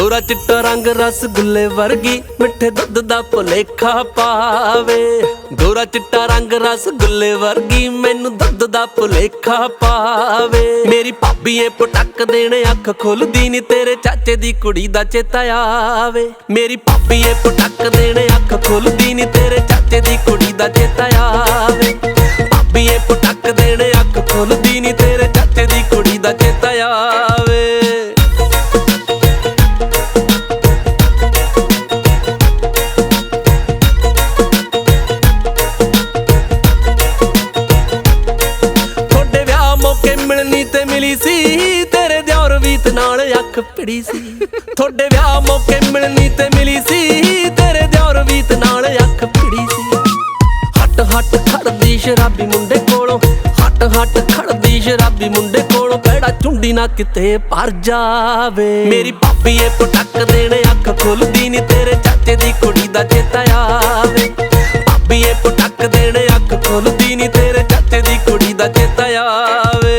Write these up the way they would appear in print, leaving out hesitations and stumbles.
गोरा चिट्टा रंग रसगुल्ले वर्गी मिठे दुध दा भुलेखा पावे। गोरा चिट्टा रंग रसगुल्ले वर्गी मैनू दुध दा भुलेखा पावे। मेरी भाभी ए पटक देने अख खुलदी नी तेरे चाचे दी कुड़ी दा चेता आवे। मेरी भाभी ए पटक देने अख खुलदी नी तेरे चाचे दी कुड़ी दा चेता आवे। भाभी ए पटक देने अख खुलदी नी तेरे चाचे दी कुड़ी दा चेता आवे। मिलनी ते मिली सी तेरे दियोर वीत नाल अख पिड़ी सी। थोड़े ब्याह मौके मिलनी ते मिली सी तेरे दियोर वीत नाल अख पिड़ी सी। हट हट खड़दी शराबी मुंडे कोलों, हट हट खड़दी शराबी मुंडे कोलों, पैड़ा चुंडी ना किते पर जावे। मेरी भाभी ए पटक देने अख खुलदी नी तेरे चाचे दी कुड़ी दा चेता आवे। भाभी ए पटक देने अख खुलदी नी तेरे चाचे दी कुड़ी दा चेता आवे।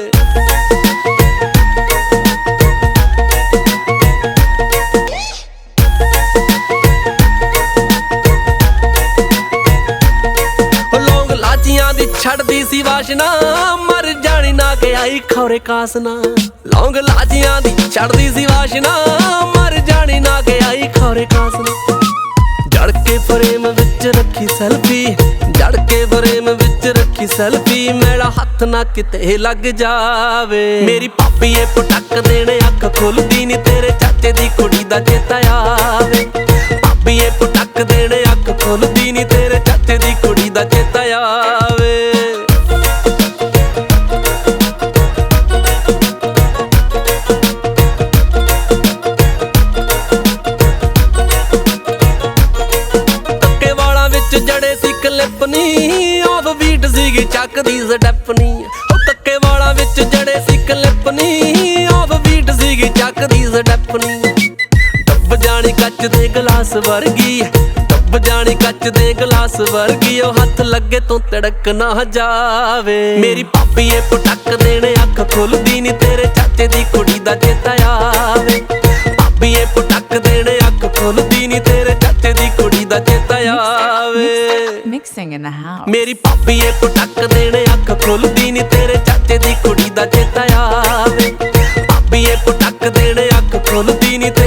छड़दी सी वाशना मर जानी ना के आई खौरे कासना। लौंग लाजियां दी छड़दी सी वाशना मर जानी ना के आई खौरे कासना। जड़ के फ्रेम विच रखी सेल्फी, जड़ के फ्रेम विच रखी सेल्फी, मेरा हथ ना किते लग जावे। मेरी भाभी ए पटक देने अख खुलदी नी तेरे चाचे दी कुड़ी दा चेता आवे। भाभी ए पटक देने अख खुलदी नी तेरे चाचे दी कुड़ी दा चेता आवे। जड़े सी क्लिपनी ऑफ बीट सीगी चकदी स्टैपनी। कक्के वाला विच जड़े सी क्लिपनी ऑफ बीट सीगी चकदी स्टैपनी। डब जानी कच दे गलास वर्गी, डब जानी कच दे गलास वर्गी, ओ हथ लगे तो तड़क ना जावे। मेरी भाभी ए पटक देने अख खुलदी नी तेरे चाचे दी कुड़ी दा चेता आवे। भाभी ए पटक देने अख खुलदी नी तेरे चाचे दी कुड़ी दा चेता आवे। Mixing in the house. मेरी भाभी ए पटक देने अख खुलदी नी तेरे चाचे दी कुड़ी दा चेता आवे। भाभी ए पटक देने अख खुलदी नी